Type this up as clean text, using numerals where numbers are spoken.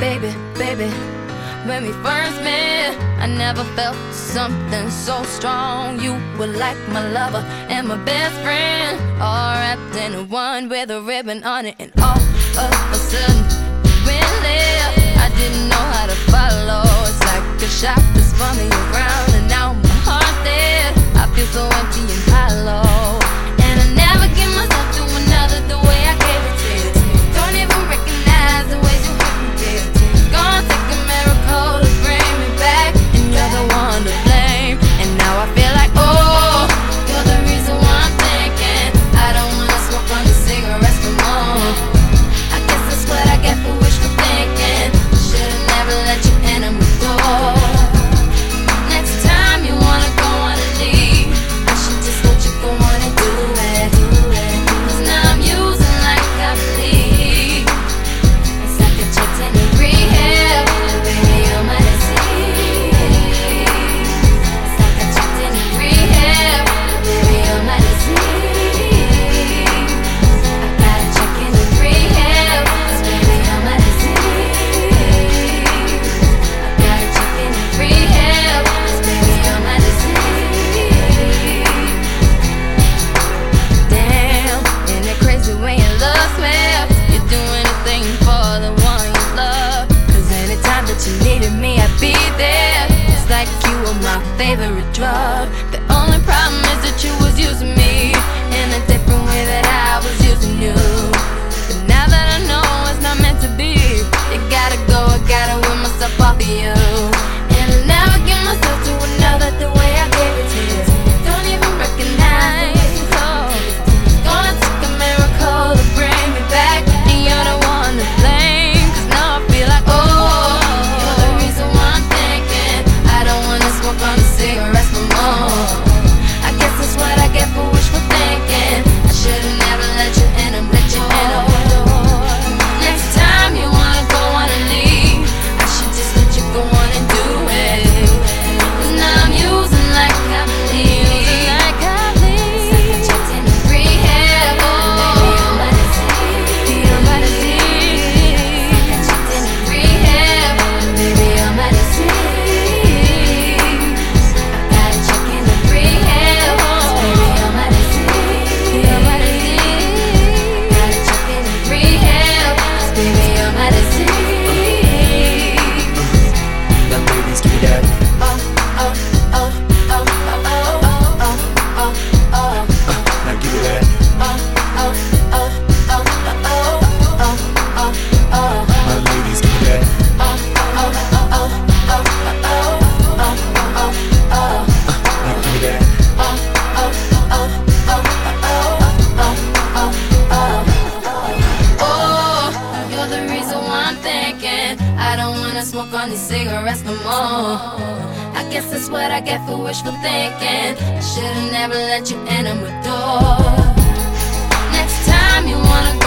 baby, baby. When we first met, I never felt something so strong. You were like my lover and my best friend, all wrapped in one with a ribbon on it. And all of a sudden, you went left. I didn't know how to follow. It's like a shot that's spun me around, and now my heart's dead. I feel so empty and hollow, and I never give myself to another the way I gave it to you. Don't even recognize the ways you hurt me, baby. Gonna take a miracle to bring me back, and you're the one to blame. And now I feel like, oh, you're the reason why I'm thinking I don't wanna smoke on the cigarettes no more. I guess that's what I get for wishful thinking. Should've never let you in my door. Next time you wanna go on a leave, I should just let you go on and do it. Cause now I'm using like I believe. It's like a chick in a rehab, and baby, you're my disease. It's like a chick in a rehab, and baby, you're my disease. I got a chick in a rehab, 'cause baby, you're my disease. I got a chick in a rehab, 'cause baby, you're my disease. Damn, isn't it crazy when your love smells? You do anything for the one you love. 'Cause anytime that you needed me, I'd be there. It's like you were my favorite drug. The only problem is that you was using me in a different way that I was using you. But now that I know it's not meant to be, you gotta go, I gotta win myself off of you. And I never give myself to another the way I gave it to you. Don't even recognize. Gonna take a miracle to bring me back, and you're the one to blame. 'Cause now I feel like, oh, you're the reason why I'm thinking I don't wanna smoke on the cigarettes no more. I guess that's what I get for wishful thinking. I should've never let you in and let you in my door. Next time you wanna go on and leave, I should just let you go on and do it. 'Cause now I'm using like I believe. It's like a chick in a rehab, oh, baby, you're my disease. You're my disease. It's like a chick in a rehab, baby, you're my disease. I got a chick in a rehab, baby, you're my disease. You're my disease. Got a chick in a rehab, baby, you're my disease. Now ladies, give me that. Oh, oh, oh, oh, oh, oh, oh, oh, oh, oh. Now give me that. Oh, oh, oh, oh, oh, oh, oh, oh, oh. Now ladies, give me that. Oh, oh, oh, oh, oh, oh, oh, oh, oh, oh. Now give me that. Oh, oh, oh, oh, oh, oh, oh, oh. Oh, you're the reason why I'm thinking I don't wanna smoke on these cigarettes no more. I guess that's what I get for wishful thinking. I should've never let you in my door. Next time you wanna